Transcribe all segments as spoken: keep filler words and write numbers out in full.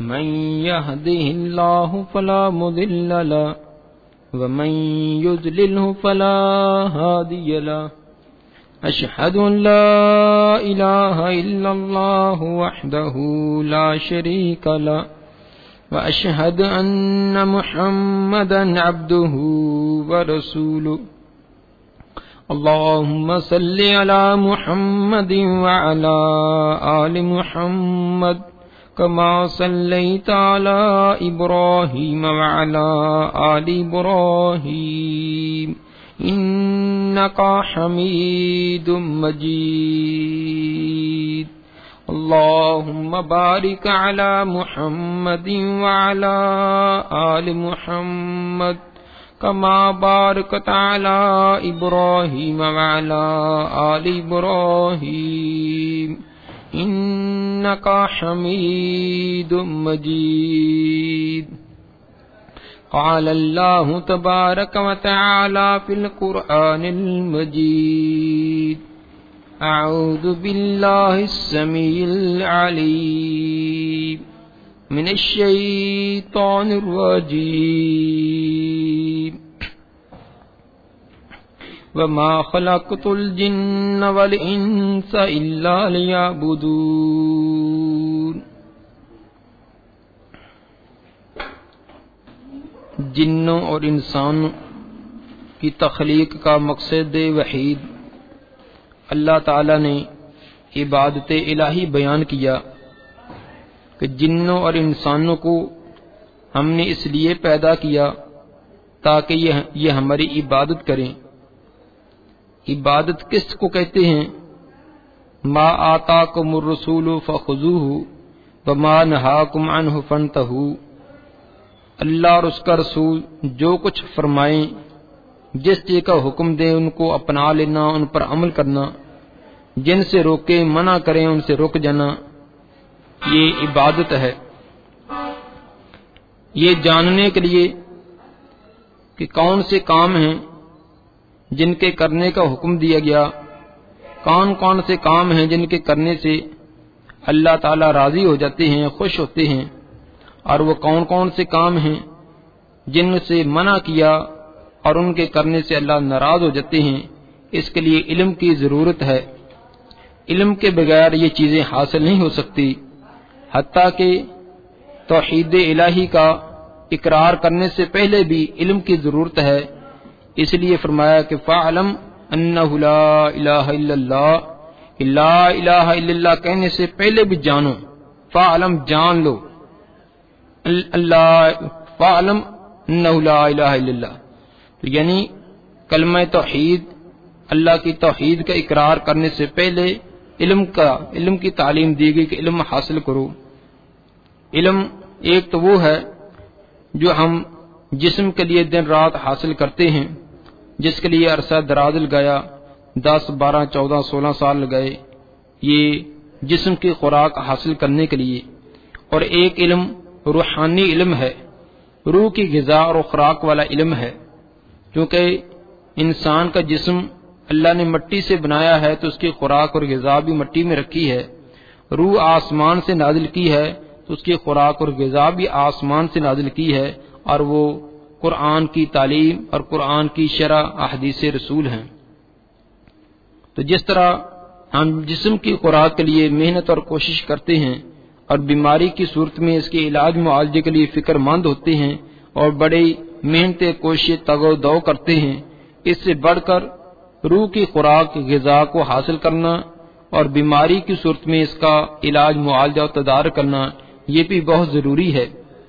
من يهده الله فلا مضل له ومن يضلله فلا هادي له أشهد أن لا إله إلا الله وحده لا شريك له وأشهد أن محمدا عبده ورسوله اللهم صل على محمد وعلى آل محمد كما صليت على إبراهيم وعلى آل إبراهيم إنك حميد مجيد اللهم بارك على محمد وعلى آل محمد كما باركت على إبراهيم وعلى آل إبراهيم إنك حميد مجيد قال الله تبارك وتعالى في القرآن المجيد أعوذ بالله السميع العليم من الشيطان الرجيم وما خلقت الجن والإنس إلا ليعبدون جنوں اور انسانوں کی تخلیق کا مقصد وحید اللہ تعالی نے عبادت الہی بیان کیا کہ جنوں اور انسانوں کو ہم نے اس لیے پیدا کیا تاکہ یہ یہ ہماری عبادت کریں۔ عبادت کس کو کہتے ہیں؟ ما آتاکم الرسول فخذوہ وما نہاکم عنہ فانتہوا، اللہ اور اس کا رسول جو کچھ فرمائیں، جس چیز کا حکم دیں ان کو اپنا لینا، ان پر عمل کرنا، جن سے روکے منع کریں ان سے رک جانا، یہ عبادت ہے۔ یہ جاننے کے لیے کہ کون سے کام ہیں جن کے کرنے کا حکم دیا گیا، کون کون سے کام ہیں جن کے کرنے سے اللہ تعالی راضی ہو جاتے ہیں، خوش ہوتے ہیں، اور وہ کون کون سے کام ہیں جن سے منع کیا اور ان کے کرنے سے اللہ ناراض ہو جاتے ہیں، اس کے لیے علم کی ضرورت ہے۔ علم کے بغیر یہ چیزیں حاصل نہیں ہو سکتی، حتیٰ کہ توحید الہی کا اقرار کرنے سے پہلے بھی علم کی ضرورت ہے۔ اس لیے فرمایا کہ فَاعْلَمْ أَنَّهُ لَا إِلَٰهَ إِلَّا اللَّهُ، لا الہ الا اللہ کہنے سے پہلے بھی جانو، فَاعْلَمْ جان لو، اللہ فَاعْلَمْ أَنَّهُ لَا إِلَٰهَ إِلَّا اللَّهُ، تو یعنی کلمہ توحید، اللہ کی توحید کا اقرار کرنے سے پہلے علم کا علم کی تعلیم دی گئی کہ علم حاصل کرو۔ علم ایک تو وہ ہے جو ہم جسم کے لیے دن رات حاصل کرتے ہیں، جس کے لیے عرصہ دراز لگایا، دس بارہ چودہ سولہ سال لگائے یہ جسم کی خوراک حاصل کرنے کے لیے، اور ایک علم روحانی علم ہے، روح کی غذا اور خوراک والا علم ہے، کیونکہ انسان کا جسم اللہ نے مٹی سے بنایا ہے تو اس کی خوراک اور غذا بھی مٹی میں رکھی ہے، روح آسمان سے نازل کی ہے تو اس کی خوراک اور غذا بھی آسمان سے نازل کی ہے، اور وہ قرآن کی تعلیم اور قرآن کی شرع احادیث رسول ہیں۔ تو جس طرح ہم جسم کی خوراک کے لیے محنت اور کوشش کرتے ہیں اور بیماری کی صورت میں اس کے علاج معالجے کے لیے فکر مند ہوتے ہیں اور بڑی محنت کوشش تگ و دو کرتے ہیں، اس سے بڑھ کر روح کی خوراک غذا کو حاصل کرنا اور بیماری کی صورت میں اس کا علاج معالجہ و تدارک کرنا یہ بھی بہت ضروری ہے۔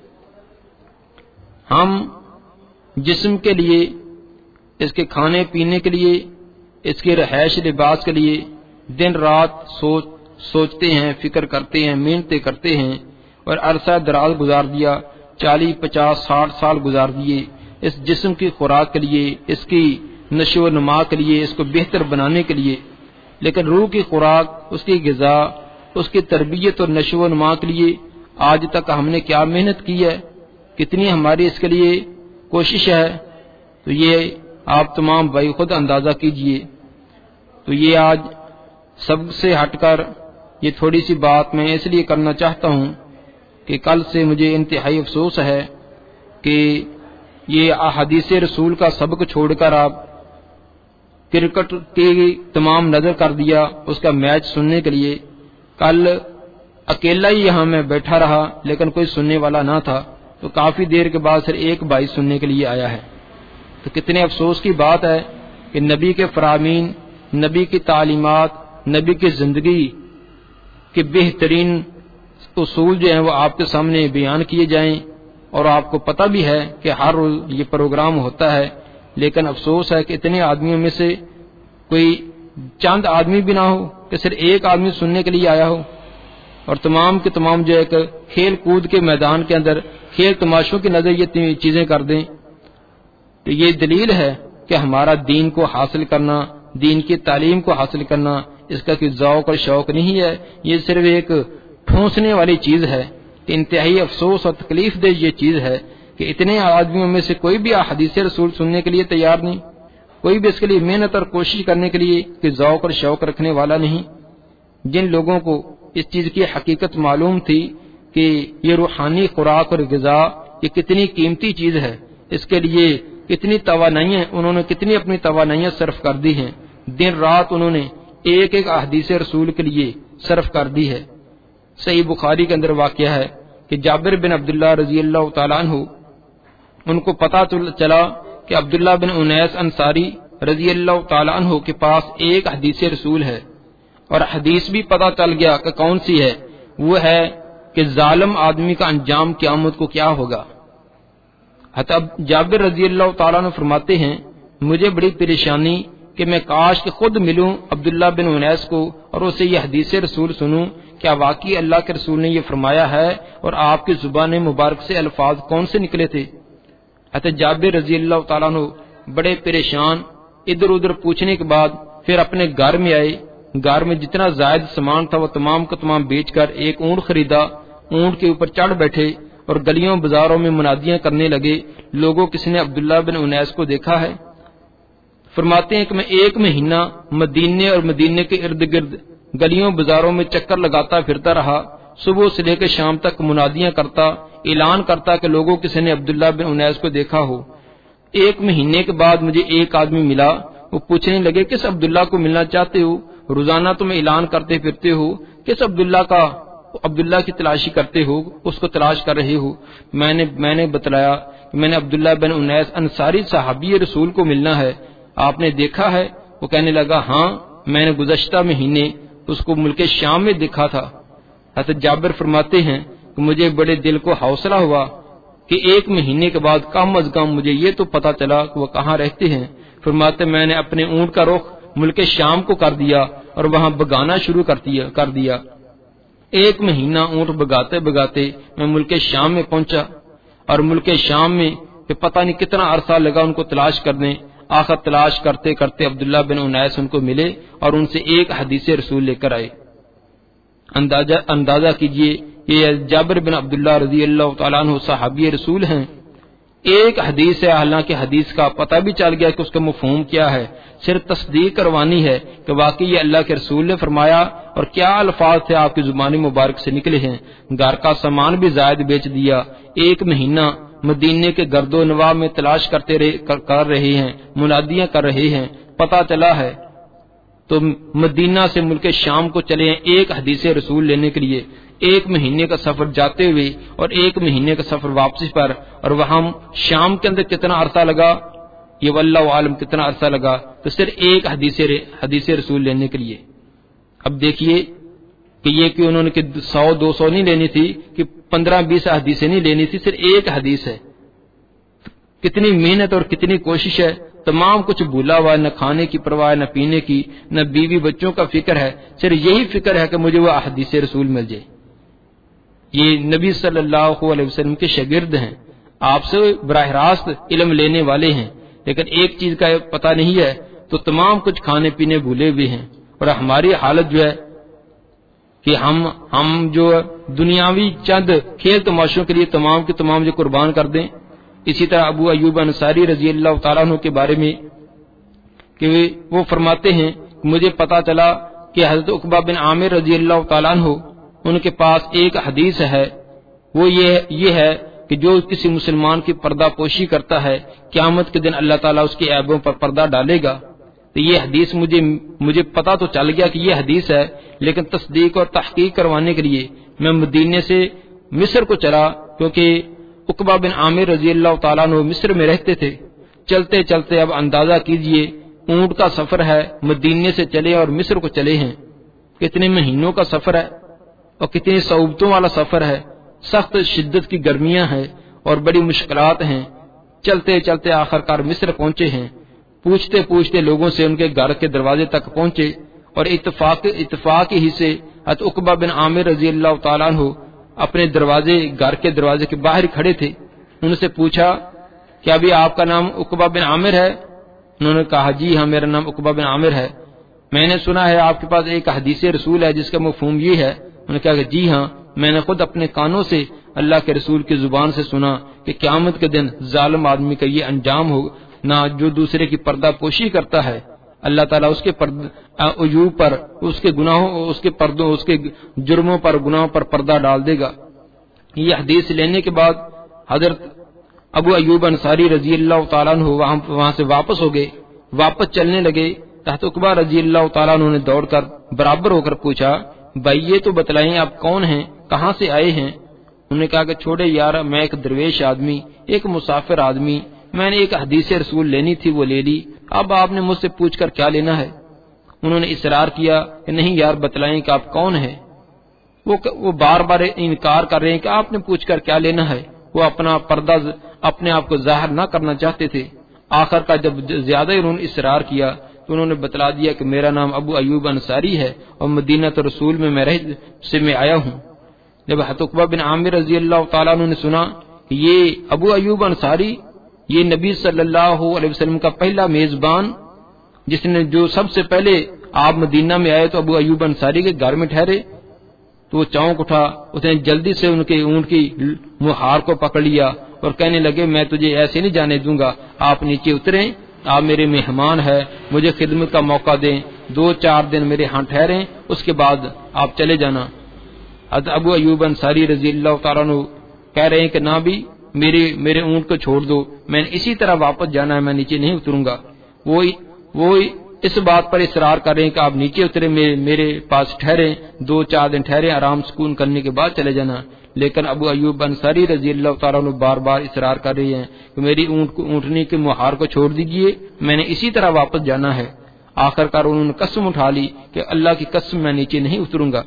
ہم جسم کے لیے، اس کے کھانے پینے کے لیے، اس کے رہائش لباس کے لیے دن رات سوچ سوچتے ہیں، فکر کرتے ہیں، محنتیں کرتے ہیں، اور عرصہ دراز گزار دیا، چالیس پچاس ساٹھ سال گزار دیے اس جسم کی خوراک کے لیے، اس کی نشو و نما کے لیے، اس کو بہتر بنانے کے لیے، لیکن روح کی خوراک، اس کی غذا، اس کی تربیت اور نشو و نما کے لیے آج تک ہم نے کیا محنت کی ہے، کتنی ہماری اس کے لیے کوشش ہے، تو یہ آپ تمام بھائی خود اندازہ کیجئے۔ تو یہ آج سب سے ہٹ کر یہ تھوڑی سی بات میں اس لیے کرنا چاہتا ہوں کہ کل سے مجھے انتہائی افسوس ہے کہ یہ احادیث رسول کا سبق چھوڑ کر آپ کرکٹ کی تمام نظر کر دیا اس کا میچ سننے کے لیے. کل اکیلا ہی یہاں میں بیٹھا رہا لیکن کوئی سننے والا نہ تھا، تو کافی دیر کے بعد پھر ایک بھائی سننے کے لیے آیا ہے. تو کتنے افسوس کی بات ہے کہ نبی کے فرامین، نبی کی تعلیمات، نبی کی زندگی کے بہترین اصول جو ہیں وہ آپ کے سامنے بیان کیے جائیں، اور آپ کو پتہ بھی ہے کہ ہر روز یہ پروگرام ہوتا ہے، لیکن افسوس ہے کہ اتنے آدمیوں میں سے کوئی چند آدمی بھی نہ ہو کہ صرف ایک آدمی سننے کے لیے آیا ہو، اور تمام کے تمام جو ایک کھیل کود کے میدان کے اندر کھیل تماشوں کی نظر یہ چیزیں کر دیں. تو یہ دلیل ہے کہ ہمارا دین کو حاصل کرنا، دین کی تعلیم کو حاصل کرنا، اس کا کوئی ذوق اور شوق نہیں ہے، یہ صرف ایک ٹھونسنے والی چیز ہے. کہ انتہائی افسوس اور تکلیف دہ یہ چیز ہے کہ اتنے آدمیوں میں سے کوئی بھی حدیث رسول سننے کے لیے تیار نہیں، کوئی بھی اس کے لیے محنت اور کوشش کرنے کے لیے کوئی ذوق اور شوق رکھنے والا نہیں. جن لوگوں کو اس چیز کی حقیقت معلوم تھی کہ یہ روحانی خوراک اور غذا یہ کتنی قیمتی چیز ہے، اس کے لیے کتنی توانائیاں انہوں نے کتنی اپنی توانائیاں صرف کر دی ہیں، دن رات انہوں نے ایک ایک احادیث رسول کے لیے صرف کر دی ہے. صحیح بخاری کے اندر واقعہ ہے کہ جابر بن عبداللہ رضی اللہ تعالیٰ عنہ ان کو پتہ چلا کہ عبداللہ بن انیس انصاری رضی اللہ تعالیٰ عنہ کے پاس ایک حدیث رسول ہے، اور حدیث بھی پتہ چل گیا کہ کون سی ہے، وہ ہے کہ ظالم آدمی کا انجام قیامت کو کیا ہوگا. حتی جابر رضی اللہ تعالیٰ عنہ فرماتے ہیں مجھے بڑی پریشانی کہ میں کاش کہ خود ملوں عبداللہ بن انیس کو اور اسے یہ حدیث رسول سنوں، کیا واقعی اللہ کے رسول نے یہ فرمایا ہے اور آپ کی زبان مبارک سے الفاظ کون سے نکلے تھے. حتی جابر رضی اللہ تعالیٰ عنہ بڑے پریشان ادھر ادھر پوچھنے کے بعد پھر اپنے گھر میں آئے. گھر میں جتنا زائد سامان تھا وہ تمام کا تمام بیچ کر ایک اونٹ خریدا، اونٹ کے اوپر چڑھ بیٹھے اور گلیوں بازاروں میں منادیاں کرنے لگے، لوگوں کسی نے عبداللہ بن انیس کو دیکھا ہے؟ فرماتے ہیں کہ میں ایک مہینہ مدینے اور مدینے کے ارد گرد گلیوں بازاروں میں چکر لگاتا پھرتا رہا، صبح سے لے کے شام تک منادیاں کرتا، اعلان کرتا کہ لوگوں کسی نے عبداللہ بن انیس کو دیکھا ہو. ایک مہینے کے بعد مجھے ایک آدمی ملا، وہ پوچھنے لگے کس عبداللہ کو ملنا چاہتے ہو؟ روزانہ تم اعلان کرتے پھرتے ہو، کس عبداللہ کا عبداللہ کی تلاشی کرتے ہو، اس کو تلاش کر رہے ہو؟ میں نے میں نے بتلایا کہ میں نے عبداللہ بن انیس انصاری صحابی رسول کو ملنا ہے، آپ نے دیکھا ہے؟ وہ کہنے لگا ہاں میں نے گزشتہ مہینے اس کو ملک شام میں دیکھا تھا. حضرت جابر فرماتے ہیں کہ مجھے بڑے دل کو حوصلہ ہوا کہ ایک مہینے کے بعد کم از کم مجھے یہ تو پتا چلا کہ وہ کہاں رہتے ہیں. فرماتے میں نے اپنے اونٹ کا رخ ملک شام کو کر دیا اور وہاں بگانا شروع کر دیا کر دیا ایک مہینہ اونٹ بگاتے بگاتے میں ملک شام میں پہنچا، اور ملک شام میں پتہ نہیں کتنا عرصہ لگا ان کو تلاش کرنے. آخر تلاش کرتے کرتے عبداللہ بن انیس ان کو ملے اور ان سے ایک حدیث رسول لے کر آئے. اندازہ اندازہ کیجئے یہ جابر بن عبداللہ رضی اللہ تعالیٰ عنہ صحابی رسول ہیں. ایک حدیث ہے، حالانکہ حدیث کا پتہ بھی چل گیا کہ اس کا مفہوم کیا ہے، صرف تصدیق کروانی ہے کہ واقعی یہ اللہ کے رسول نے فرمایا اور کیا الفاظ تھے آپ کی زبان مبارک سے نکلے ہیں. گھر کا سامان بھی زائد بیچ دیا، ایک مہینہ مدینے کے گرد و نواح میں تلاش کرتے رہے کر رہے ہیں، منادیاں کر رہے ہیں. پتہ چلا ہے تو مدینہ سے ملک شام کو چلے ہیں ایک حدیث رسول لینے کے لیے. ایک مہینے کا سفر جاتے ہوئے اور ایک مہینے کا سفر واپسی پر، اور وہاں شام کے اندر کتنا عرصہ لگا یہ واللہ عالم کتنا عرصہ لگا، تو صرف ایک حدیث حدیث رسول لینے کے لیے. اب دیکھیے کہ یہ کہ انہوں نے کہ سو دو سو نہیں لینی تھی کہ پندرہ بیس حدیثیں نہیں لینی تھی، صرف ایک حدیث ہے. کتنی محنت اور کتنی کوشش ہے. تمام کچھ بھولا ہوا، نہ کھانے کی پرواہ، نہ پینے کی، نہ بیوی بچوں کا فکر ہے، صرف یہی فکر ہے کہ مجھے وہ حدیث رسول مل جائے. یہ نبی صلی اللہ علیہ وسلم کے شاگرد ہیں، آپ سے براہ راست علم لینے والے ہیں، لیکن ایک چیز کا پتہ نہیں ہے تو تمام کچھ کھانے پینے بھولے ہوئے ہیں. اور ہماری حالت جو ہے کہ ہم ہم جو دنیاوی چند کھیل تماشوں کے لیے تمام کے تمام جو قربان کر دیں. اسی طرح ابو ایوب انصاری رضی اللہ تعالیٰ عنہ کے بارے میں کہ وہ فرماتے ہیں مجھے پتا چلا کہ حضرت عقبہ بن عامر رضی اللہ تعالیٰ عنہ ان کے پاس ایک حدیث ہے وہ یہ یہ ہے کہ جو کسی مسلمان کی پردہ پوشی کرتا ہے قیامت کے دن اللہ تعالیٰ اس کے عیبوں پر پردہ ڈالے گا۔ تو یہ حدیث مجھے مجھے پتا تو چل گیا کہ یہ حدیث ہے، لیکن تصدیق اور تحقیق کروانے کے لیے میں مدینے سے مصر کو چلا، کیونکہ عقبہ بن عامر رضی اللہ تعالیٰ عنہ مصر میں رہتے تھے۔ چلتے چلتے اب اندازہ کیجئے اونٹ کا سفر ہے، مدینے سے چلے اور مصر کو چلے ہیں، کتنے مہینوں کا سفر ہے اور کتنی صعوبتوں والا سفر ہے، سخت شدت کی گرمیاں ہیں اور بڑی مشکلات ہیں۔ چلتے چلتے آخر کار مصر پہنچے ہیں، پوچھتے پوچھتے لوگوں سے ان کے گھر کے دروازے تک پہنچے، اور اتفاق اتفاق ہی سے حضرت عقبہ بن عامر رضی اللہ تعالیٰ عنہ اپنے دروازے گھر کے دروازے کے باہر کھڑے تھے۔ ان سے پوچھا کہ ابھی آپ کا نام عقبہ بن عامر ہے؟ انہوں نے کہا جی ہاں میرا نام عقبہ بن عامر ہے۔ میں نے سنا ہے آپ کے پاس ایک حدیث رسول ہے جس کا مفہوم یہ ہے۔ انہوں نے کہا کہ جی ہاں میں نے خود اپنے کانوں سے اللہ کے رسول کی زبان سے سنا کہ قیامت کے دن ظالم آدمی کا یہ انجام ہو نہ، جو دوسرے کی پردہ پوشی کرتا ہے اللہ تعالیٰ اس کے عیوب پر، اس کے گناہوں، اس کے پردوں، اس کے جرموں پر، گناہوں پر پردہ ڈال دے گا۔ یہ حدیث لینے کے بعد حضرت ابو ایوب انصاری رضی اللہ تعالیٰ عنہ وہاں, وہاں سے واپس ہو گئے، واپس چلنے لگے۔ تحت عقبہ رضی اللہ تعالیٰ عنہ نے دوڑ کر برابر ہو کر پوچھا بھائی یہ تو بتلائیں آپ کون ہیں، کہاں سے آئے ہیں؟ انہوں نے کہا کہ چھوڑے یار، میں ایک درویش آدمی، ایک مسافر آدمی، میں نے ایک حدیث رسول لینی تھی وہ لے لی، اب آپ نے مجھ سے پوچھ کر کیا لینا ہے؟ انہوں نے اصرار کیا کہ نہیں یار بتلائیں کہ آپ کون ہیں۔ وہ وہ بار بار انکار کر رہے ہیں کہ آپ نے پوچھ کر کیا لینا ہے۔ وہ اپنا پردہ اپنے آپ کو ظاہر نہ کرنا چاہتے تھے۔ آخر کا جب زیادہ انہوں نے اصرار کیا تو انہوں نے بتلا دیا کہ میرا نام ابو ایوب انصاری ہے اور مدینہ تو رسول میں میں رہ سے میں آیا ہوں۔ جب عقبہ بن عامر رضی اللہ تعالیٰ عنہ نے سنا کہ یہ ابو ایوب انصاری، یہ نبی صلی اللہ علیہ وسلم کا پہلا میزبان، جس نے جو سب سے پہلے آپ مدینہ میں آئے تو ابو ایوب انصاری کے گھر میں ٹھہرے، تو وہ چونک اٹھا، اس نے جلدی سے ان کے اونٹ کی مہار کو پکڑ لیا اور کہنے لگے میں تجھے ایسے نہیں جانے دوں گا، آپ نیچے اتریں، آپ میرے مہمان ہیں، مجھے خدمت کا موقع دیں، دو چار دن میرے ہاں ٹھہریں، اس کے بعد آپ چلے جانا۔ حضرت ابو ایوب انصاری رضی اللہ تعالیٰ عنہ کہہ رہے ہیں کہ نہ بھی میرے میرے اونٹ کو چھوڑ دو، میں نے اسی طرح واپس جانا ہے، میں نیچے نہیں اتروں گا۔ وہ وہ اس بات پر اصرار کر رہے ہیں کہ آپ نیچے اترے، میرے, میرے پاس ٹھہریں، دو چار دن ٹھہریں، آرام سکون کرنے کے بعد چلے جانا۔ لیکن ابو ایوب انصاری رضی اللہ تعالیٰ عنہ بار بار اصرار کر رہے ہیں کہ میری اونٹ کو اونٹنی کے مہار کو چھوڑ دیجئے، میں نے اسی طرح واپس جانا ہے۔ آخر کار انہوں نے قسم اٹھا لی کہ اللہ کی قسم میں نیچے نہیں اتروں گا۔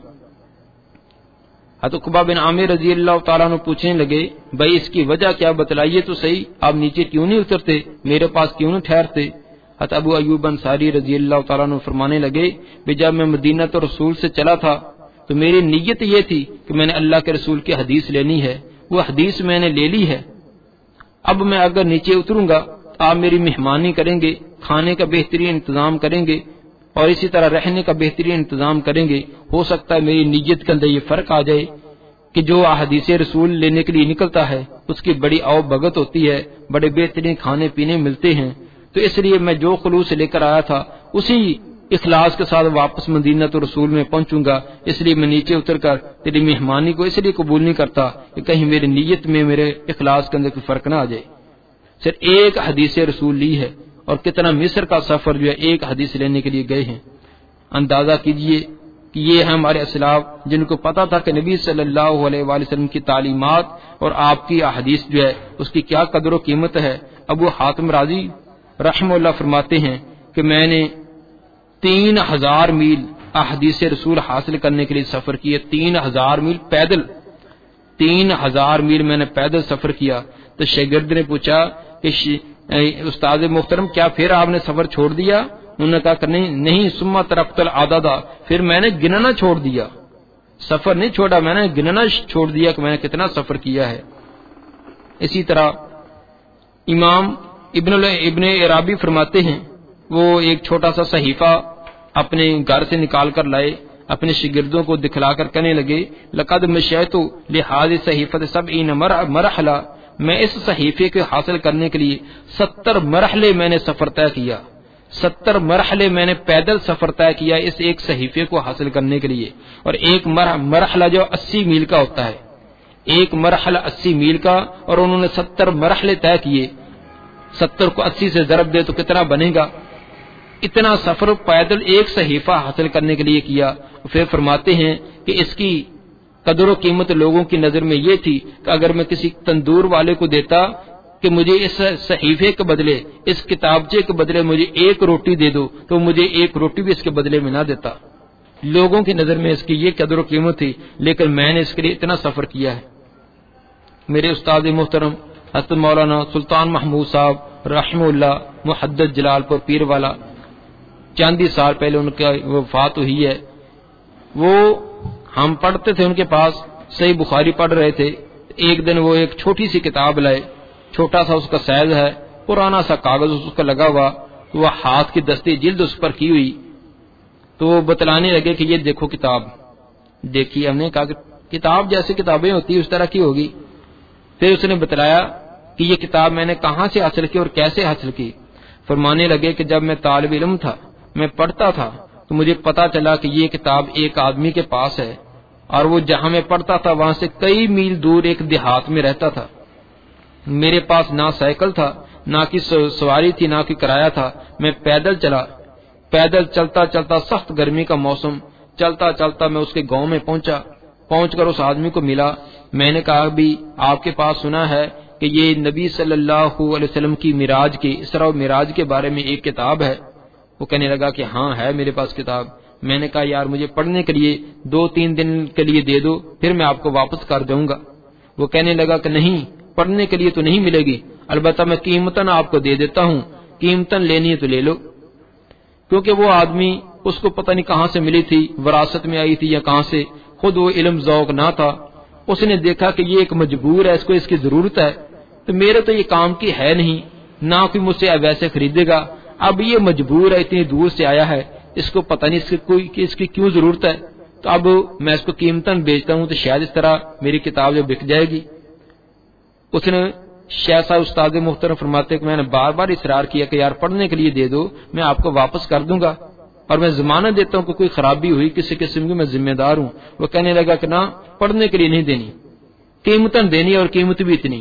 حضرت عقبہ بن عامر رضی اللہ تعالیٰ عنہ پوچھنے لگے بھائی اس کی وجہ کیا، بتلائیے تو صحیح، آپ نیچے کیوں نہیں اترتے، میرے پاس کیوں نہیں ٹھہرتے؟ حضرت ابو ایوب انصاری رضی اللہ تعالیٰ عنہ فرمانے لگے کہ جب میں مدینہ تو رسول سے چلا تھا تو میری نیت یہ تھی کہ میں نے اللہ کے رسول کی حدیث لینی ہے، وہ حدیث میں نے لے لی ہے۔ اب میں اگر نیچے اتروں گا آپ میری مہمانی کریں گے، کھانے کا بہترین انتظام کریں گے اور اسی طرح رہنے کا بہترین انتظام کریں گے۔ ہو سکتا ہے میری نیت کے اندر یہ فرق آ جائے کہ جو حدیث رسول لینے کے لیے نکلتا ہے اس کی بڑی آؤ بھگت ہوتی ہے، بڑے بہترین کھانے پینے ملتے ہیں، تو اس لیے میں جو خلوص لے کر آیا تھا اسی اخلاص کے ساتھ واپس مدینہ تو رسول میں پہنچوں گا، اس لیے میں نیچے اتر کر تیری مہمانی کو اس لیے قبول نہیں کرتا کہ کہیں میری نیت میں، میرے اخلاص کے اندر کوئی فرق نہ آ جائے۔ صرف ایک حدیث رسول لی ہے اور کتنا مصر کا سفر جو ہے ایک حدیث لینے کے لیے گئے ہیں۔ اندازہ کیجئے کہ یہ ہے ہمارے اسلاف جن کو پتا تھا کہ نبی صلی اللہ علیہ وآلہ وسلم کی تعلیمات اور آپ کی احادیث جو ہے اس کی کیا قدر و قیمت ہے۔ ابو حاتم رازی رحمہ اللہ فرماتے ہیں کہ میں نے تین ہزار میل احادیث رسول حاصل کرنے کے لیے سفر کیا، تین ہزار میل پیدل، تین ہزار میل میں نے پیدل سفر کیا۔ تو شاگرد نے پوچھا کہ استاد محترم کیا پھر آپ نے سفر چھوڑ دیا؟ انہوں نے کہا کہ نہیں نہیں ثم ترکت العدد، پھر میں نے گننا چھوڑ دیا، سفر نہیں چھوڑا، میں نے گننا چھوڑ دیا کہ میں نے کتنا سفر کیا ہے۔ اسی طرح امام ابن ابن عرابی فرماتے ہیں وہ ایک چھوٹا سا صحیفہ اپنے گھر سے نکال کر لائے، اپنے شاگردوں کو دکھلا کر کہنے لگے لقد مشیت لهذه الصحیفۃ سبعین مرحلہ، میں اس صحیفے کو حاصل کرنے کے لیے ستر مرحلے میں نے سفر طے کیا، ستر مرحلے میں نے پیدل سفر طے کیا اس ایک صحیفے کو حاصل کرنے کے لیے، اور ایک مرحلہ جو اسی میل کا ہوتا ہے، ایک مرحلہ اسی میل کا، اور انہوں نے ستر مرحلے طے کیے، ستر کو اسی سے ضرب دے تو کتنا بنے گا؟ اتنا سفر پیدل ایک صحیفہ حاصل کرنے کے لیے کیا۔ پھر فرماتے ہیں کہ اس کی قدر و قیمت لوگوں کی نظر میں یہ تھی کہ اگر میں کسی تندور والے کو دیتا کہ مجھے اس صحیفے کے بدلے، اس کتابچے کے بدلے مجھے ایک روٹی دے دو، تو مجھے ایک روٹی بھی اس کے بدلے میں نہ دیتا۔ لوگوں کی نظر میں اس کی یہ قدر و قیمت تھی، لیکن میں نے اس کے لیے اتنا سفر کیا ہے۔ میرے استاد محترم حضرت مولانا سلطان محمود صاحب رحمہ اللہ محدث جلال پور پیر والا، چند ہی سال پہلے ان کی وفات ہوئی ہے۔ وہ ہم پڑھتے تھے ان کے پاس، صحیح بخاری پڑھ رہے تھے، ایک دن وہ ایک چھوٹی سی کتاب لائے، چھوٹا سا اس کا سائز ہے، پرانا سا کاغذ اس کا لگا ہوا، تو وہ ہاتھ کی دستی جلد اس پر کی ہوئی، تو وہ بتلانے لگے کہ یہ دیکھو کتاب۔ دیکھی، ہم نے کہا کہ کتاب جیسے کتابیں ہوتی اس طرح کی ہوگی۔ پھر اس نے بتلایا کہ یہ کتاب میں نے کہاں سے حاصل کی اور کیسے حاصل کی۔ فرمانے لگے کہ جب میں طالب علم تھا، میں پڑھتا تھا، تو مجھے پتا چلا کہ یہ کتاب ایک آدمی کے پاس ہے، اور وہ جہاں میں پڑھتا تھا وہاں سے کئی میل دور ایک دیہات میں رہتا تھا۔ میرے پاس نہ سائیکل تھا، نہ کی سواری تھی، نہ کوئی کرایہ تھا، میں پیدل چلا، پیدل چلتا چلتا، سخت گرمی کا موسم، چلتا چلتا میں اس کے گاؤں میں پہنچا۔ پہنچ کر اس آدمی کو ملا، میں نے کہا بھی آپ کے پاس سنا ہے کہ یہ نبی صلی اللہ علیہ وسلم کی معراج کی، اسراء و معراج کے بارے میں ایک کتاب ہے؟ وہ کہنے لگا کہ ہاں ہے میرے پاس کتاب۔ میں نے کہا یار مجھے پڑھنے کے لیے دو تین دن کے لیے دے دو، پھر میں آپ کو واپس کر دوں گا۔ وہ کہنے لگا کہ نہیں، پڑھنے کے لیے تو نہیں ملے گی، البتہ میں قیمتاً آپ کو دے دیتا ہوں، قیمتاً لینی ہے تو لے لو۔ کیونکہ وہ آدمی اس کو پتہ نہیں کہاں سے ملی تھی، وراثت میں آئی تھی یا کہاں سے، خود وہ علم ذوق نہ تھا۔ اس نے دیکھا کہ یہ ایک مجبور ہے، اس کو اس کی ضرورت ہے، تو میرے تو یہ کام کی ہے نہیں، نہ کوئی مجھ سے ویسے خریدے گا، اب یہ مجبور ہے، اتنی دور سے آیا ہے، اس کو پتہ نہیں اس کی کوئی کہ اس کی کیوں ضرورت ہے، تو اب میں اس کو قیمتاً بیچتا ہوں تو شاید اس طرح میری کتاب جو بک جائے گی۔ اس نے شیخ صاحب استاد محترم فرماتے کہ میں نے بار بار اصرار کیا کہ یار پڑھنے کے لیے دے دو، میں آپ کو واپس کر دوں گا، اور میں ضمانت دیتا ہوں کہ کوئی خرابی ہوئی کسی قسم کی میں ذمہ دار ہوں۔ وہ کہنے لگا کہ نہ، پڑھنے کے لیے نہیں دینی، قیمتاً دینی، اور قیمت بھی اتنی۔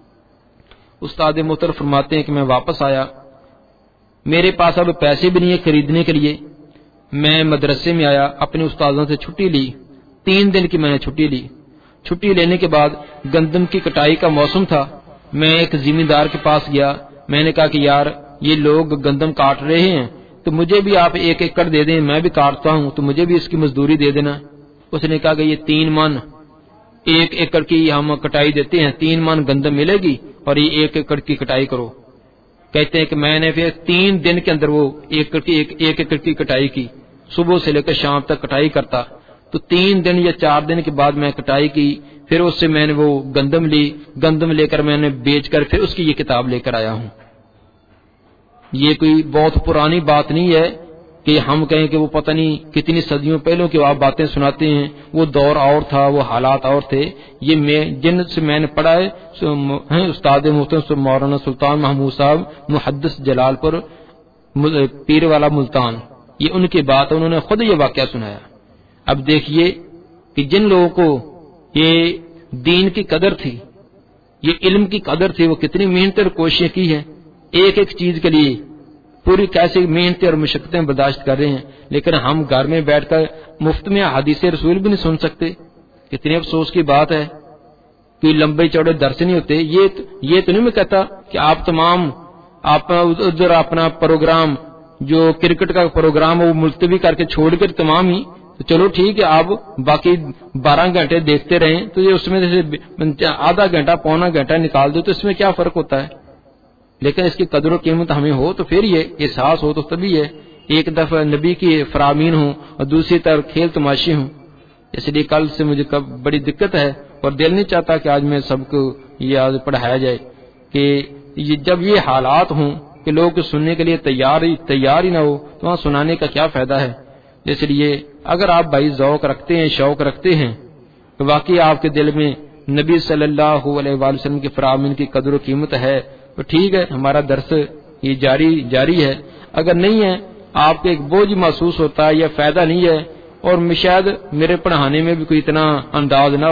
استاد محترم فرماتے ہیں کہ میں واپس آیا، میرے پاس اب پیسے بھی نہیں ہے خریدنے کے لیے۔ میں مدرسے میں آیا، اپنے استادوں سے چھٹی لی، تین دن کی میں نے چھٹی لی۔ چھٹی لینے کے بعد گندم کی کٹائی کا موسم تھا، میں ایک زمیندار کے پاس گیا، میں نے کہا کہ یار یہ لوگ گندم کاٹ رہے ہیں تو مجھے بھی آپ ایک ایکڑ دے دیں، میں بھی کاٹتا ہوں تو مجھے بھی اس کی مزدوری دے دینا۔ اس نے کہا کہ یہ تین من ایک ایکڑ کی ہم کٹائی دیتے ہیں، تین من گندم ملے گی اور یہ ایک ایکڑ کی کٹائی کرو۔ کہتے ہیں کہ میں نے پھر تین دن کے اندر وہ ایک ایک ایکڑ کی کٹائی کی، صبح سے لے کر شام تک کٹائی کرتا، تو تین دن یا چار دن کے بعد میں کٹائی کی، پھر اس سے میں نے وہ گندم لی، گندم لے کر میں نے بیچ کر پھر اس کی یہ کتاب لے کر آیا ہوں۔ یہ کوئی بہت پرانی بات نہیں ہے کہ ہم کہیں کہ وہ پتہ نہیں کتنی صدیوں پہلوں کی آپ باتیں سناتے ہیں، وہ دور اور تھا، وہ حالات اور تھے۔ یہ میں جن سے میں نے پڑھا ہے استاد محترم مولانا سلطان محمود صاحب محدث جلال پور پیر والا ملتان، یہ ان کی بات، انہوں نے خود یہ واقعہ سنایا۔ اب دیکھیے کہ جن لوگوں کو یہ دین کی قدر تھی، یہ علم کی قدر تھی، وہ کتنی محنت اور کوششیں کی ہیں، ایک ایک چیز کے لیے پوری کیسے محنتیں اور مشقتیں برداشت کر رہے ہیں، لیکن ہم گھر میں بیٹھ کر مفت میں حدیث رسول بھی نہیں سن سکتے۔ کتنے افسوس کی بات ہے، کوئی لمبے چوڑے درس نہیں ہوتے۔ یہ یہ تو نہیں میں کہتا کہ آپ تمام آپ ادھر اپنا پروگرام جو کرکٹ کا پروگرام ہے وہ ملتوی کر کے چھوڑ کر تمام ہی تو چلو ٹھیک ہے، آپ باقی بارہ گھنٹے دیکھتے رہیں، تو یہ اس میں سے آدھا گھنٹہ پونا گھنٹہ نکال دو تو اس میں کیا فرق ہوتا ہے، لیکن اس کی قدر و قیمت ہمیں ہو تو پھر یہ احساس ہو تو تبھی ہے۔ ایک دفعہ نبی کی فرامین ہوں اور دوسری طرف کھیل تماشے ہوں، اس لیے کل سے مجھے بڑی دقت ہے اور دل نہیں چاہتا کہ آج میں سب کو یہ آج پڑھایا جائے کہ یہ جب یہ حالات ہوں کہ لوگ سننے کے لیے تیار ہی تیار ہی نہ ہو تو وہاں سنانے کا کیا فائدہ ہے۔ اس لیے اگر آپ بھائی ذوق رکھتے ہیں، شوق رکھتے ہیں تو واقعی آپ کے دل میں نبی صلی اللہ علیہ وآلہ وسلم کی فرامین کی قدر و قیمت ہے تو ٹھیک ہے، ہمارا درس یہ جاری جاری ہے۔ اگر نہیں ہے، آپ کو ایک بوجھ محسوس ہوتا ہے یا فائدہ نہیں ہے، اور شاید میرے پڑھانے میں بھی کوئی اتنا انداز نہ ہو،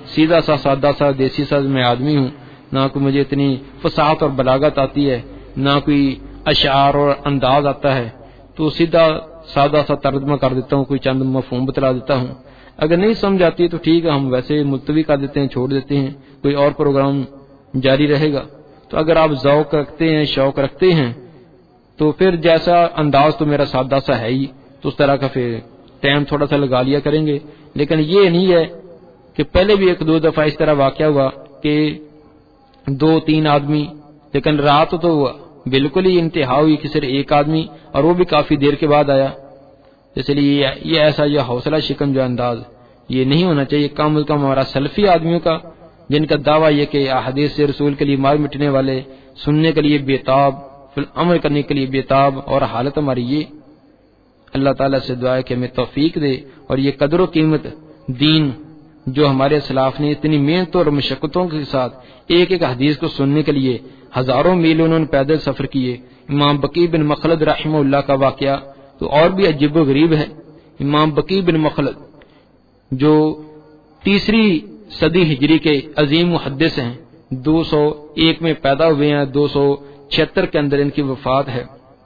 سیدھا سا سادہ سا دیسی سا میں آدمی ہوں، نہ کوئی مجھے اتنی فصاحت اور بلاغت آتی ہے، نہ کوئی اشعار اور انداز آتا ہے، تو سیدھا سادہ سا ترجمہ کر دیتا ہوں، کوئی چند مفہوم بتلا دیتا ہوں. اگر نہیں سمجھ آتی ہے تو ٹھیک ہے، ہم ویسے ملتوی کر دیتے ہیں، چھوڑ دیتے ہیں، کوئی اور پروگرام جاری رہے گا. تو اگر آپ ذوق رکھتے ہیں، شوق رکھتے ہیں، تو پھر جیسا انداز تو میرا سادہ سا ہے ہی، تو اس طرح کا پھر ٹائم تھوڑا سا لگا لیا کریں گے. لیکن یہ نہیں ہے کہ پہلے بھی ایک دو دفعہ اس طرح واقعہ ہوا کہ دو تین آدمی، لیکن رات تو بالکل ہی انتہا ہوئی کہ صرف ایک آدمی، اور وہ بھی کافی دیر کے بعد آیا. اس لیے یہ ایسا یہ حوصلہ شکن جو انداز یہ نہیں ہونا چاہیے. کم از کم ہمارا سلفی آدمیوں کا، جن کا دعویٰ یہ کہ احادیث رسول کے لیے مار مٹنے والے، سننے کے لیے بےتاب، عمل کرنے کے لیے بےتاب، اور حالت ہماری یہ. اللہ تعالیٰ سے دعا ہے کہ ہمیں توفیق دے، اور یہ قدر و قیمت دین جو ہمارے اسلاف نے اتنی محنت اور مشقتوں کے ساتھ ایک ایک حدیث کو سننے کے لیے ہزاروں میل انہوں نے پیدل سفر کیے. امام بقی بن مخلد رحمہ اللہ کا واقعہ تو اور بھی عجیب و غریب ہے. امام بقی بن مخلد جو تیسری صدی ہجری کے عظیم محدث ہیں، دو سو ایک میں پیدا ہوئے ہیں، دو سو چھہتر کے اندر ان کی وفات ہے.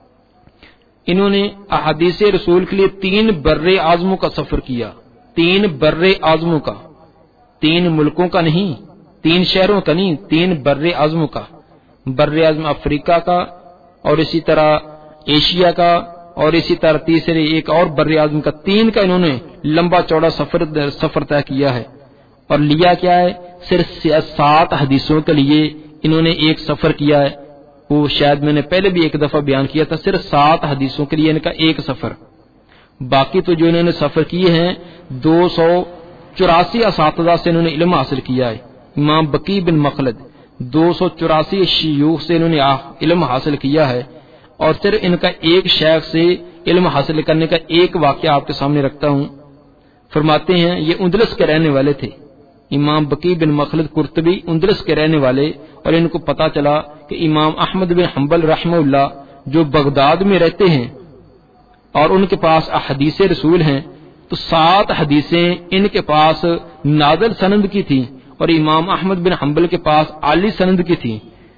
انہوں نے احادیث رسول کے لیے تین بر اعظموں کا سفر کیا. تین بر اعظموں کا، تین ملکوں کا نہیں، تین شہروں کا نہیں، تین بر اعظموں کا. بر اعظم افریقہ کا، اور اسی طرح ایشیا کا، اور اسی طرح تیسرے ایک اور بر اعظم کا. تین کا انہوں نے لمبا چوڑا سفر سفر طے کیا ہے. اور لیا کیا ہے؟ صرف سات حدیثوں کے لیے انہوں نے ایک سفر کیا ہے. وہ شاید میں نے پہلے بھی ایک دفعہ بیان کیا تھا، صرف سات حدیثوں کے لیے ان کا ایک سفر. باقی تو جو انہوں نے سفر کیے ہیں دو سو چوراسی اساتذہ سے انہوں نے علم حاصل کیا ہے. امام بقی بن مخلد دو سو چوراسی شیوخ سے انہوں نے علم حاصل کیا ہے. اور صرف ان کا ایک شیخ سے علم حاصل کرنے کا ایک واقعہ آپ کے سامنے رکھتا ہوں. فرماتے ہیں یہ اندلس کے رہنے والے تھے. امام بقی بن مخلد قرطبی اندلس کے رہنے والے، اور ان کو پتا چلا کہ امام احمد بن حنبل رحمہ اللہ جو بغداد میں رہتے ہیں اور ان کے پاس احادیث رسول ہیں، تو سات حدیثیں ان کے پاس نازل سند کی تھیں اور امام احمد بن حنبل کے پاس عالی سند کی تھیں.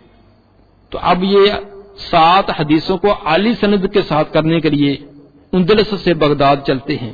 تو اب یہ سات حدیثوں کو عالی سند کے ساتھ کرنے کے لیے اندلس سے بغداد چلتے ہیں.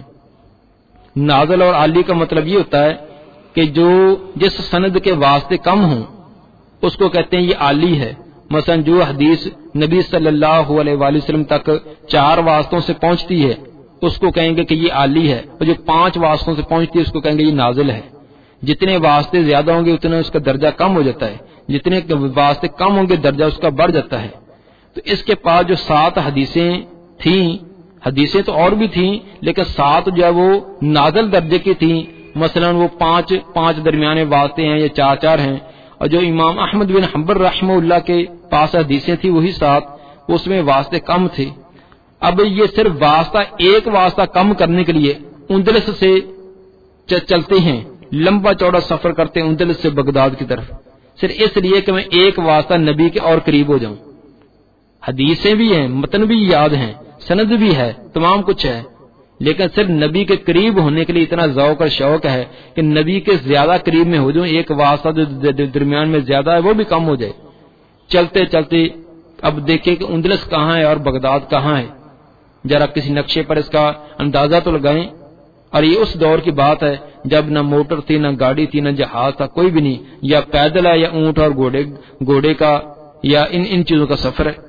نازل اور عالی کا مطلب یہ ہوتا ہے کہ جو جس سند کے واسطے کم ہوں اس کو کہتے ہیں یہ عالی ہے. مثلا جو حدیث نبی صلی اللہ علیہ وآلہ وسلم تک چار واسطوں سے پہنچتی ہے اس کو کہیں گے کہ یہ عالی ہے، اور جو پانچ واسطوں سے پہنچتی ہے اس کو کہیں گے یہ نازل ہے. جتنے واسطے زیادہ ہوں گے اتنا اس کا درجہ کم ہو جاتا ہے، جتنے واسطے کم ہوں گے درجہ اس کا بڑھ جاتا ہے. تو اس کے پاس جو سات حدیثیں تھیں، حدیثیں تو اور بھی تھیں لیکن سات جو ہے وہ نازل درجے کی تھیں. مثلا وہ پانچ پانچ درمیانے واسطے ہیں یا چار چار ہیں، اور جو امام احمد بن حنبل رحمہ اللہ کے پاس حدیثیں تھیں وہی سات، اس میں واسطے کم تھے. اب یہ صرف واسطہ ایک واسطہ کم کرنے کے لیے اندلس سے چلتے ہیں، لمبا چوڑا سفر کرتے ہیں اندلس سے بغداد کی طرف، صرف اس لیے کہ میں ایک واسطہ نبی کے اور قریب ہو جاؤں. حدیثیں بھی ہیں، متن بھی یاد ہیں، سند بھی ہے، تمام کچھ ہے، لیکن صرف نبی کے قریب ہونے کے لیے اتنا ذوق اور شوق ہے کہ نبی کے زیادہ قریب میں ہو جاؤں، ایک واسطہ جو درمیان میں زیادہ ہے وہ بھی کم ہو جائے. چلتے چلتے اب دیکھیں کہ اندلس کہاں ہے اور بغداد کہاں ہے، ذرا کسی نقشے پر اس کا اندازہ تو لگائیں. اور یہ اس دور کی بات ہے جب نہ موٹر تھی، نہ گاڑی تھی، نہ جہاز تھا، کوئی بھی نہیں، یا پیدل ہے یا اونٹ اور گھوڑے گھوڑے کا یا ان ان چیزوں کا سفر ہے.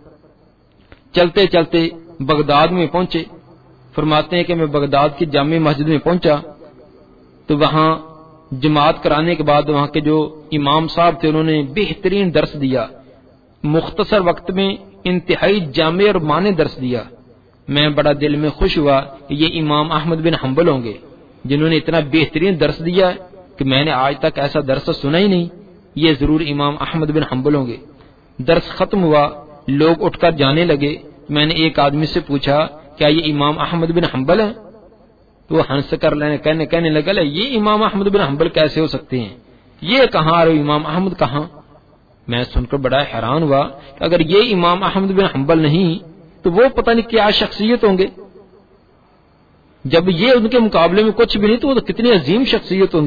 چلتے چلتے بغداد میں پہنچے. فرماتے ہیں کہ میں بغداد کی جامع مسجد میں پہنچا تو وہاں جماعت کرانے کے بعد وہاں کے جو امام صاحب تھے انہوں نے بہترین درس دیا، مختصر وقت میں انتہائی جامع اور معنی درس دیا. میں بڑا دل میں خوش ہوا کہ یہ امام احمد بن حنبل ہوں گے جنہوں نے اتنا بہترین درس دیا کہ میں نے آج تک ایسا درس سنا ہی نہیں، یہ ضرور امام احمد بن حنبل ہوں گے. درس ختم ہوا، لوگ اٹھ کر جانے لگے. میں نے ایک آدمی سے پوچھا کیا یہ امام احمد بن حنبل ہیں؟ تو وہ ہنس کر لینے کہنے کہنے لگا یہ امام احمد بن حنبل کیسے ہو سکتے ہیں، یہ کہاں اور امام احمد کہاں؟ میں سن کر بڑا حیران ہوا کہ اگر یہ امام احمد بن حنبل نہیں تو وہ پتہ نہیں کیا شخصیت ہوں گے. جب یہ ان کے مقابلے میں کچھ بھی نہیں تو وہ تو کتنی عظیم شخصیت ہوں گے.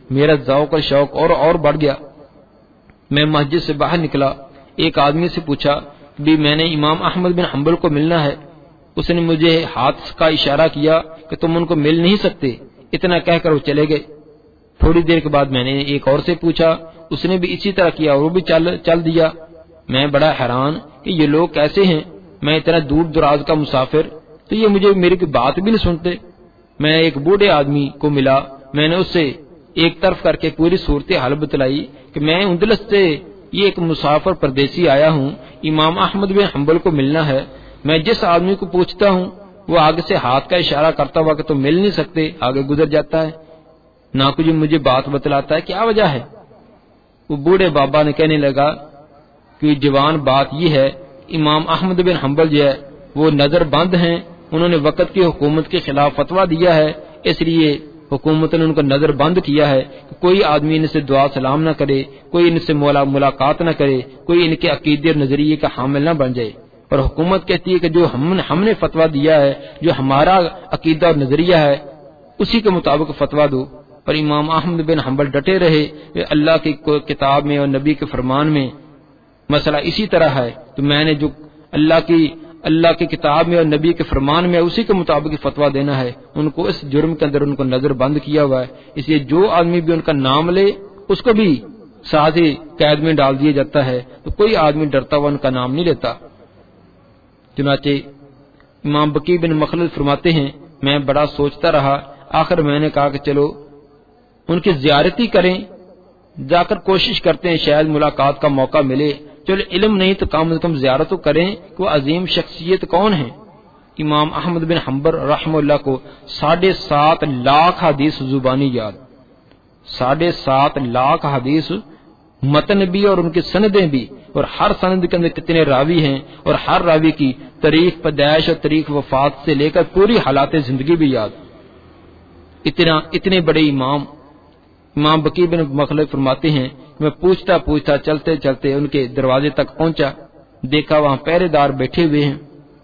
میرا ذوق اور شوق اور اور بڑھ گیا۔ میں مسجد سے باہر نکلا، ایک آدمی سے پوچھا بھی میں نے امام احمد بن حنبل کو ملنا ہے۔ اس نے مجھے ہاتھ کا اشارہ کیا کہ تم ان کو مل نہیں سکتے، اتنا کہہ کر وہ چلے گئے۔ تھوڑی دیر کے بعد میں نے ایک اور سے پوچھا، اس نے بھی اسی طرح کیا اور وہ بھی چل چل دیا۔ میں بڑا حیران کہ یہ لوگ کیسے ہیں، میں اتنا دور دراز کا مسافر تو یہ مجھے میری کوئی بات بھی نہیں سنتے۔ میں ایک بوڑھے آدمی کو ملا، میں نے اس سے ایک طرف کر کے پوری صورتحال بتلائی کہ میں اندلس سے یہ ایک مسافر پردیسی آیا ہوں، امام احمد بن حنبل کو ملنا ہے۔ میں جس آدمی کو پوچھتا ہوں وہ آگے سے ہاتھ کا اشارہ کرتا ہوا کہ تم مل نہیں سکتے، آگے گزر جاتا ہے، نہ کچھ مجھے بات بتلاتا ہے، کیا وجہ ہے؟ وہ بوڑھے بابا نے کہنے لگا کہ جوان بات یہ ہے، امام احمد بن حنبل جو ہے وہ نظر بند ہیں، انہوں نے وقت کی حکومت کے خلاف فتویٰ دیا ہے، اس لیے حکومت نے ان کو نظر بند کیا ہے کہ کوئی آدمی ان سے دعا سلام نہ کرے، کوئی ان سے ملاقات نہ کرے، کوئی ان کے عقیدے اور نظریے کا حامل نہ بن جائے۔ اور حکومت کہتی ہے کہ جو ہم ہم نے فتویٰ دیا ہے، جو ہمارا عقیدہ اور نظریہ ہے، اسی کے مطابق فتویٰ دو۔ اور امام احمد بن حنبل ڈٹے رہے کہ اللہ کی کتاب میں اور نبی کے فرمان میں مسئلہ اسی طرح ہے، تو میں نے جو اللہ کی اللہ کی کتاب میں اور نبی کے فرمان میں اسی کے مطابق فتویٰ دینا ہے، ان کو اس جرم کے اندر ان کو نظر بند کیا ہوا ہے۔ اس لیے جو آدمی بھی ان کا نام لے اس کو بھی ساتھ ہی قید میں ڈال دیا جاتا ہے، تو کوئی آدمی ڈرتا ہوا ان کا نام نہیں لیتا۔ چنانچہ امام بقی بن مخلد فرماتے ہیں میں بڑا سوچتا رہا، آخر میں نے کہا کہ چلو ان کی زیارتی کریں، جا کر کوشش کرتے ہیں شاید ملاقات کا موقع ملے، چلو علم نہیں تو کم از کم زیارت تو کریں کہ وہ عظیم شخصیت کون ہے۔ امام احمد بن حنبل رحمہ اللہ کو ساڑھے سات لاکھ حدیث زبانی یاد، ساڑھے سات لاکھ حدیث متن بھی اور ان کی سندیں بھی، اور ہر سند کے اندر کتنے راوی ہیں اور ہر راوی کی تاریخ پیدائش اور تاریخ وفات سے لے کر پوری حالات زندگی بھی یاد۔ اتنا اتنے بڑے امام امام بقی بن مخلد فرماتے ہیں میں پوچھتا پوچھتا چلتے چلتے ان کے دروازے تک پہنچا، دیکھا وہاں پہرے دار بیٹھے ہوئے ہیں،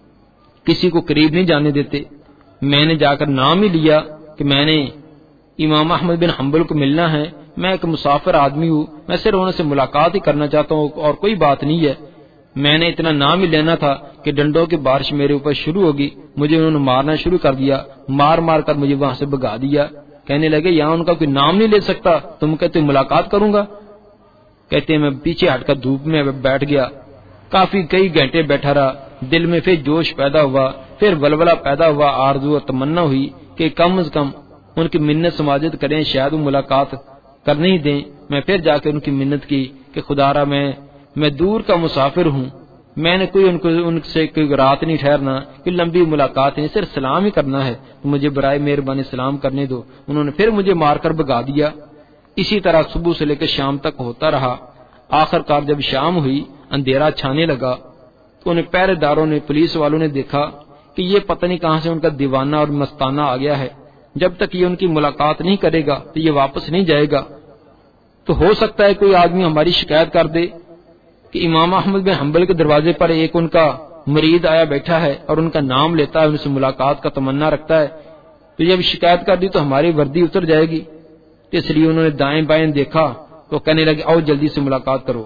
کسی کو قریب نہیں جانے دیتے۔ میں نے جا کر نام ہی لیا کہ میں نے امام احمد بن حنبل کو ملنا ہے، میں ایک مسافر آدمی ہوں، میں صرف انہوں سے ملاقات ہی کرنا چاہتا ہوں اور کوئی بات نہیں ہے۔ میں نے اتنا نام ہی لینا تھا کہ ڈنڈوں کی بارش میرے اوپر شروع ہوگی، مجھے انہوں نے مارنا شروع کر دیا، مار مار کر مجھے وہاں سے بھگا دیا۔ کہنے لگے یہاں ان کا کوئی نام نہیں لے سکتا، تم کہتے ملاقات کروں گا؟ کہتے میں پیچھے ہٹ کر دھوپ میں بیٹھ گیا، کافی کئی گھنٹے بیٹھا رہا، دل میں پھر جوش پیدا ہوا، پھر ولولہ پیدا ہوا، آرزو اور تمنا ہوئی کہ کم از کم ان کی منت سماجت کریں، شاید وہ ملاقات کرنے ہی دیں۔ میں پھر جا کے ان کی منت کی کہ خدا را میں میں دور کا مسافر ہوں، میں نے کوئی ان کو ان سے کوئی رات نہیں ٹھہرنا، کہ لمبی ملاقات نہیں، صرف سلام ہی کرنا ہے، تو مجھے برائے مہربانی سلام کرنے دو۔ انہوں نے پھر مجھے مار کر بھگا دیا۔ اسی طرح صبح سے لے کے شام تک ہوتا رہا۔ آخر کار جب شام ہوئی، اندھیرا چھانے لگا، تو انہیں پہرے داروں نے پولیس والوں نے دیکھا کہ یہ پتہ نہیں کہاں سے ان کا دیوانہ اور مستانہ آ گیا ہے، جب تک یہ ان کی ملاقات نہیں کرے گا تو یہ واپس نہیں جائے گا۔ تو ہو سکتا ہے کوئی آدمی ہماری شکایت کر دے کہ امام احمد بن حنبل کے دروازے پر ایک ان کا مرید آیا بیٹھا ہے اور ان کا نام لیتا ہے، ان سے ملاقات کا تمنا رکھتا ہے، تو جب شکایت کر دی تو ہماری وردی اتر جائے گی۔ اس لیے انہوں نے دائیں بائیں دیکھا تو کہنے لگے آؤ جلدی سے ملاقات کرو۔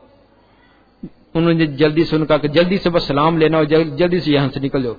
انہوں نے جلدی سے ان کا کہ جلدی سے بس سلام لینا اور جلدی سے یہاں سے نکل جاؤ۔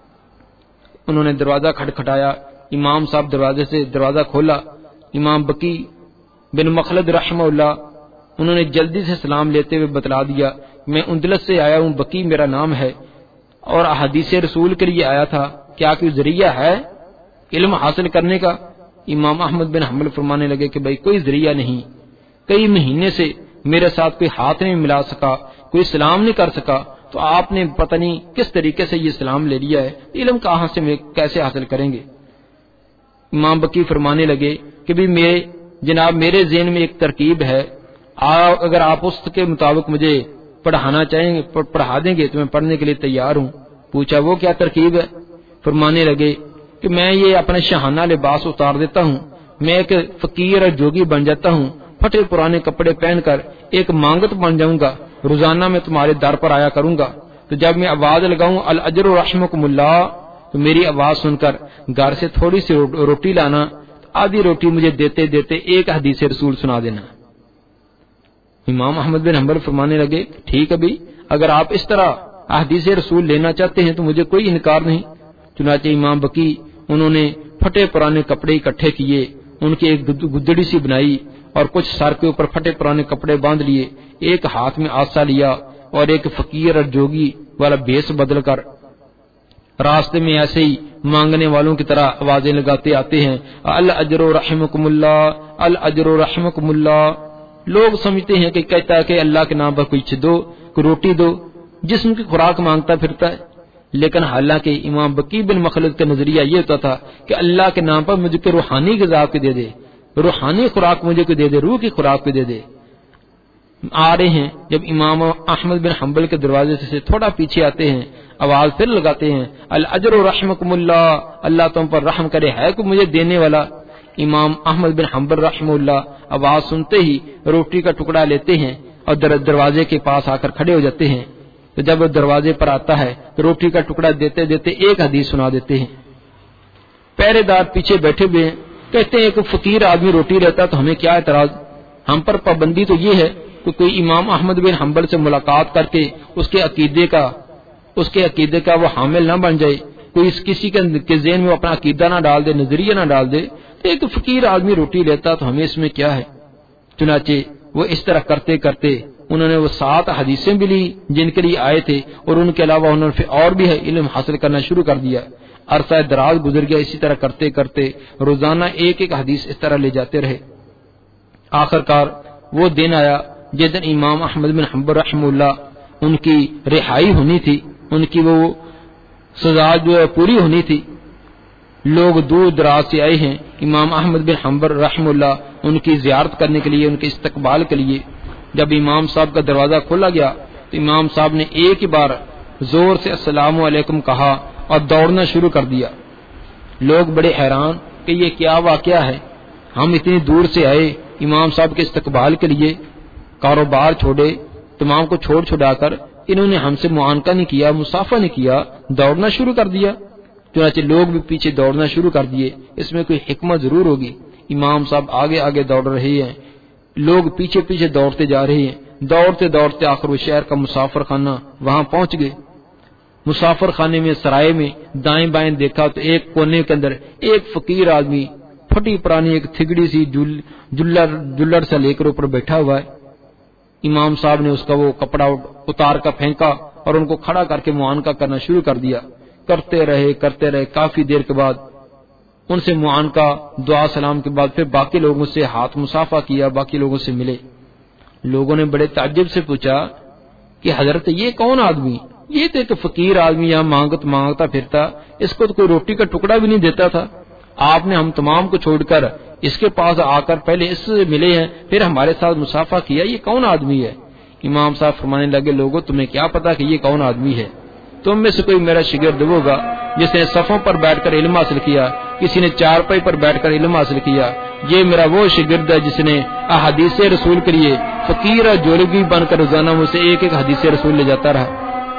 انہوں نے دروازہ کھٹکھٹایا، امام صاحب دروازے سے دروازہ کھولا، امام بقی بن مخلد رحمہ اللہ انہوں نے جلدی سے سلام لیتے ہوئے بتلا دیا میں اندلس سے آیا ہوں، بقی میرا نام ہے اور احادیث رسول کے لیے آیا تھا، کیا کوئی ذریعہ ہے علم حاصل کرنے کا؟ امام احمد بن حنبل فرمانے لگے کہ بھائی کوئی ذریعہ نہیں، کئی مہینے سے میرے ساتھ کوئی ہاتھ نہیں ملا سکا، کوئی سلام نہیں کر سکا، تو آپ نے پتہ نہیں کس طریقے سے یہ سلام لے لیا ہے، علم کہاں سے کیسے حاصل کریں گے؟ امام بقی فرمانے لگے کہ بھی میرے جناب میرے ذہن میں ایک ترکیب ہے، اگر آپ اس کے مطابق مجھے پڑھانا چاہیں گے پڑھا دیں گے تو میں پڑھنے کے لیے تیار ہوں۔ پوچھا وہ کیا ترکیب ہے؟ فرمانے لگے کہ میں یہ اپنا شاہانہ لباس اتار دیتا ہوں، میں ایک فقیر اور جوگی بن جاتا ہوں، پھٹے پرانے کپڑے پہن کر ایک مانگت بن جاؤں گا، روزانہ میں تمہارے در پر آیا کروں گا، تو جب میں آواز لگاؤں الاجر رحمکم اللہ تو میری آواز سن کر گھر سے تھوڑی سی روٹی لانا، آدھی روٹی مجھے دیتے دیتے ایک حدیث رسول سنا دینا۔ امام احمد بن حنبل فرمانے لگے ٹھیک ہے بھائی، اگر آپ اس طرح حدیث رسول لینا چاہتے ہیں تو مجھے کوئی انکار نہیں۔ چنانچہ امام بقی انہوں نے پھٹے پرانے کپڑے اکٹھے کیے، ان کی ایک گدڑی سی بنائی اور کچھ سر کے اوپر پھٹے پرانے کپڑے باندھ لیے، ایک ہاتھ میں آسا لیا اور ایک فقیر اور جوگی والا بیس بدل کر راستے میں ایسے ہی مانگنے والوں کی طرح آوازیں لگاتے آتے ہیں، الاجر رحمکم اللہ، الاجر رحمکم اللہ۔ لوگ سمجھتے ہیں کہ کہتا ہے کہ اللہ کے نام پر کچھ دو، کوئی روٹی دو، جسم کی خوراک مانگتا پھرتا ہے، لیکن حالانکہ امام بقی بن مخلد کا نظریہ یہ ہوتا تھا کہ اللہ کے نام پر مجھے روحانی غذا کو دے دے، روحانی خوراک مجھے کو دے دے، روح کی خوراک کو دے دے۔ آ رہے ہیں جب امام احمد بن حنبل کے دروازے سے تھوڑا پیچھے آتے ہیں، آواز پھر لگاتے ہیں الاجر رحمکم اللہ، اللہ تم پر رحم کرے، ہے کوئی مجھے دینے والا؟ امام احمد بن حنبل رحمہ اللہ آواز سنتے ہی روٹی کا ٹکڑا لیتے ہیں اور دروازے کے پاس آ کر کھڑے ہو جاتے ہیں۔ تو جب وہ دروازے پر آتا ہے تو روٹی کا ٹکڑا دیتے دیتے ایک حدیث سنا دیتے ہیں۔ پہرے دار پیچھے بیٹھے ہوئے ہیں، کہتے ہیں کہ فقیر آدمی روٹی لیتا تو ہمیں کیا اعتراض، ہم پر پابندی تو یہ ہے کہ کوئی امام احمد بن حنبل سے ملاقات کر کے اس کے عقیدے کا اس کے عقیدے کا وہ حامل نہ بن جائے، کوئی اس کسی کے ذہن میں اپنا عقیدہ نہ ڈال دے، نظریہ نہ ڈال دے، تو ایک فقیر آدمی روٹی لیتا تو ہمیں اس میں کیا ہے۔ چنانچہ وہ اس طرح کرتے کرتے انہوں نے وہ سات حدیثیں بھی لی جن کے لیے آئے تھے، اور ان کے علاوہ انہوں نے پھر اور بھی ہے علم حاصل کرنا شروع کر دیا۔ عرصہ دراز گزر گیا، اسی طرح کرتے کرتے روزانہ ایک ایک حدیث اس طرح لے جاتے رہے۔ آخر کار وہ دن آیا جس دن امام احمد بن حنبل رحمہ اللہ ان کی رہائی ہونی تھی، ان کی وہ سزا جو ہے پوری ہونی تھی۔ لوگ دور دراز سے آئے ہیں امام احمد بن حنبل رحمہ اللہ ان کی زیارت کرنے کے لیے، ان کے استقبال کے لیے۔ جب امام صاحب کا دروازہ کھولا گیا تو امام صاحب نے ایک ہی بار زور سے السلام علیکم کہا اور دوڑنا شروع کر دیا۔ لوگ بڑے حیران کہ یہ کیا واقعہ ہے، ہم اتنی دور سے آئے امام صاحب کے استقبال کے لیے، کاروبار چھوڑے، تمام کو چھوڑ چھڑا کر انہوں نے ہم سے معانقہ نہیں کیا، مصافحہ نہیں کیا، دوڑنا شروع کر دیا۔ چنانچہ لوگ بھی پیچھے دوڑنا شروع کر دیے، اس میں کوئی حکمت ضرور ہوگی۔ امام صاحب آگے آگے دوڑ رہے ہیں، لوگ پیچھے پیچھے دوڑتے جا رہے ہیں، دوڑتے دوڑتے آخر وہ شہر کا مسافر خانہ وہاں پہنچ گئے۔ مسافر خانے میں سرائے میں دائیں بائیں دیکھا تو ایک کونے کے اندر ایک فقیر آدمی پھٹی پرانی ایک تھگڑی سی جلر جلر سے لے کر اوپر بیٹھا ہوا ہے۔ امام صاحب نے اس کا وہ کپڑا اتار کر پھینکا اور ان کو کھڑا کر کے معانقہ کرنا شروع کر دیا۔ کرتے رہے کرتے رہے کافی دیر کے بعد ان سے معانقہ، دعا سلام کے بعد پھر باقی لوگوں سے ہاتھ مصافحہ کیا، باقی لوگوں سے ملے۔ لوگوں نے بڑے تعجب سے پوچھا کہ حضرت یہ کون آدمی، یہ تو ایک فقیر آدمی یہاں مانگت مانگتا پھرتا، اس کو تو کوئی روٹی کا ٹکڑا بھی نہیں دیتا تھا، آپ نے ہم تمام کو چھوڑ کر اس کے پاس آ کر پہلے اس سے ملے ہیں، پھر ہمارے ساتھ مصافحہ کیا، یہ کون آدمی ہے؟ امام صاحب فرمانے لگے لوگوں تمہیں کیا پتا کہ یہ کون آدمی ہے؟ تم میں سے کوئی میرا شاگرد ہوگا جس نے صفوں پر بیٹھ کر علم حاصل کیا، کسی نے چارپائی پر بیٹھ کر علم حاصل کیا، یہ میرا وہ شاگرد ہے جس نے احادیث رسول کے لیے فقیر اور جولگی بن کر روزانہ مجھ سے ایک ایک حدیث رسول لے جاتا رہا۔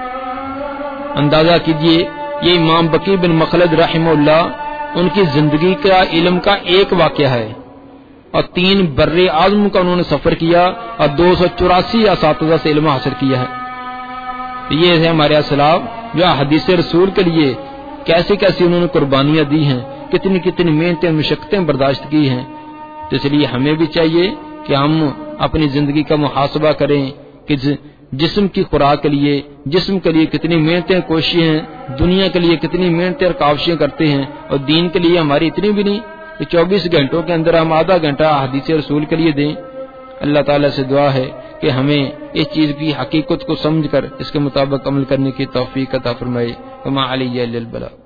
اندازہ کیجئے یہ امام بقی بن مخلد رحمہ اللہ ان کی زندگی کا علم کا ایک واقعہ ہے، اور تین بر اعظم کا انہوں نے سفر کیا اور دو سو چوراسی اساتذہ سے علم حاصل کیا ہے۔ یہ ہے ہمارے اسلاف جو حدیث رسول کے لیے کیسی کیسی انہوں نے قربانیاں دی ہیں، کتنی کتنی محنتیں مشقتیں برداشت کی ہیں۔ تو اس لیے ہمیں بھی چاہیے کہ ہم اپنی زندگی کا محاسبہ کریں کہ جسم کی خوراک کے لیے، جسم کے لیے کتنی محنتیں کوششیں ہیں، دنیا کے لیے کتنی محنتیں اور کاوشیں کرتے ہیں، اور دین کے لیے ہماری اتنی بھی نہیں کہ چوبیس گھنٹوں کے اندر ہم آدھا گھنٹہ حدیث رسول کے لیے دیں۔ اللہ تعالیٰ سے دعا ہے کہ ہمیں اس چیز کی حقیقت کو سمجھ کر اس کے مطابق عمل کرنے کی توفیق عطا فرمائے۔ وما علی الا البلاغ۔